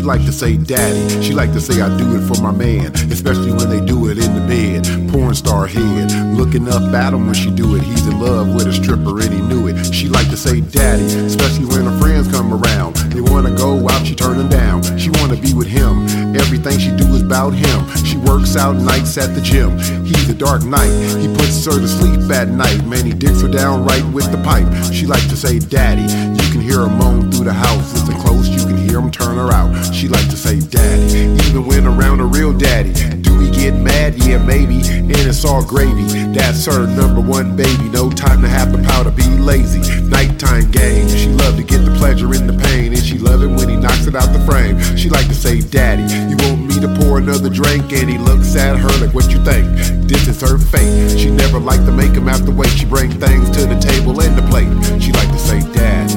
like to say daddy. She like to say I do it for my man, especially when they do it in the bed. Porn star head, looking up at him when she do it. He's in love with a stripper and he knew it. She like to say daddy, especially when her friends come around. They wanna go out, she turn them down. She wanna be with him, everything she do is about him. She works out nights at the gym. He's a dark knight, he puts her to sleep at night. Man, he dicks her down right with the pipe. She like to say daddy, you can hear her moan through the house. Listen close, you can hear him turn her out. She like to say daddy, even when around a real daddy. Do we get mad? Yeah, maybe, and it's all gravy. That's her #1 baby, no time to have the power to be lazy. Nighttime game, she love to get the pleasure in the pain, and she love it when he knocks it out the frame. She like to say daddy, you want me to pour another drink? And he looks at her like, what you think? This is her fate. She never like to make him have to wait. She bring things to the table and the plate. She like to say daddy.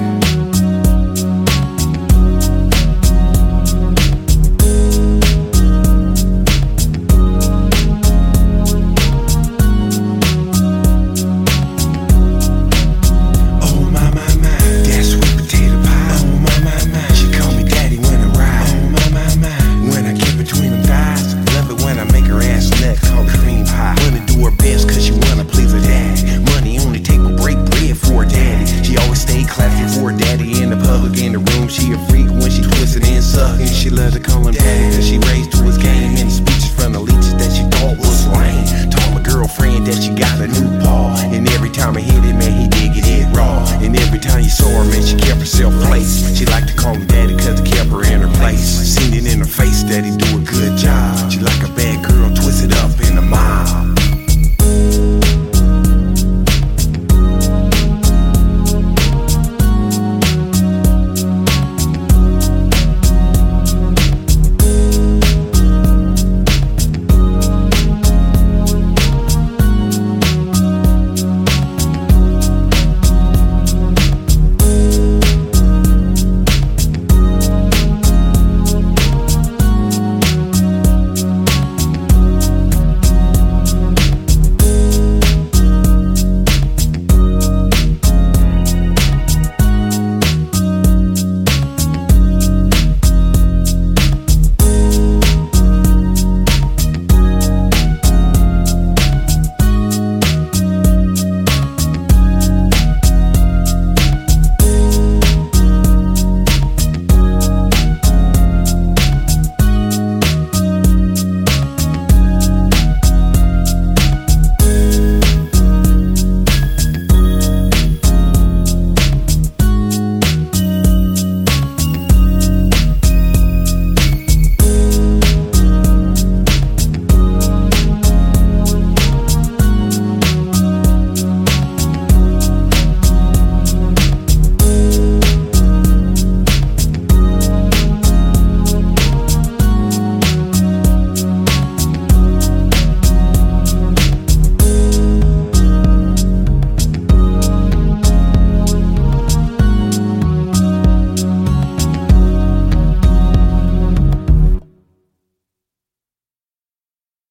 She a freak when she twisted and sucking. She love to call him daddy, cause she raised to his game. Many speeches from the leeches that she thought was lame. Told my girlfriend that she got a new paw, and every time I hit it, man, he did it raw. And every time you saw her, man, she kept herself placed. She liked to call him daddy cause he kept her in her place. Seen it in her face that he do a good job. She like a